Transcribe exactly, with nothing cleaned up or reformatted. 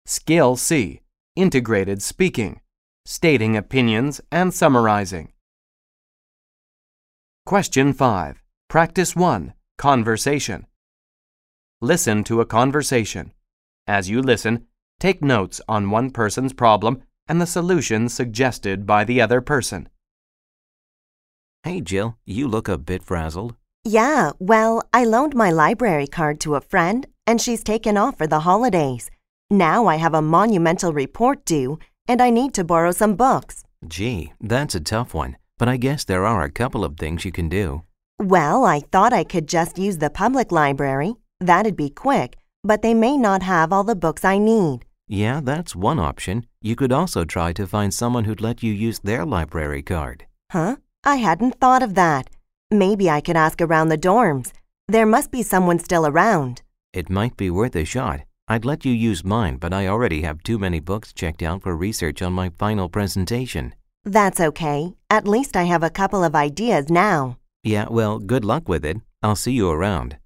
Skill C. Integrated speaking, stating opinions and summarizing. Question five. Practice one. Conversation. Listen to a conversation. As you listen, take notes on one person's problem and the solution suggested by the other person. Hey, Jill, you look a bit frazzled. Yeah, well, I loaned my library card to a friend, and she's taken off for the holidays. Now I have a monumental report due, and I need to borrow some books. Gee, that's a tough one, but I guess there are a couple of things you can do. Well, I thought I could just use the public library. That'd be quick, but they may not have all the books I need. Yeah, that's one option. You could also try to find someone who'd let you use their library card. Huh? I hadn't thought of that. Maybe I could ask around the dorms. There must be someone still around. It might be worth a shot. I'd let you use mine, but I already have too many books checked out for research on my final presentation. That's okay. At least I have a couple of ideas now. Yeah, well, good luck with it. I'll see you around.